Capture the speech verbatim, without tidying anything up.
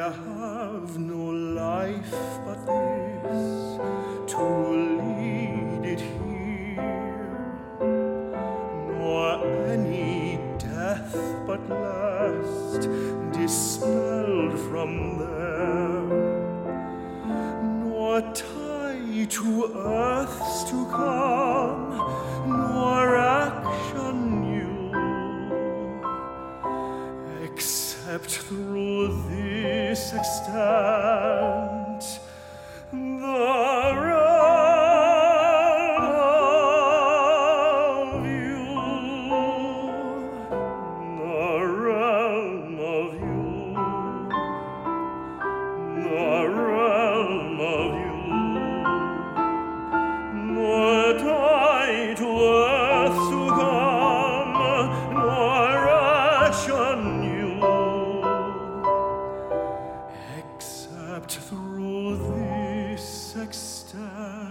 have no life but this to lead it here, nor any death but last dispelled from there, nor tie to earths to come, nor action new, except through this extent, the realm of you, the realm of you, the realm of you, nor tie to earth to come, nor action new, except through this extent.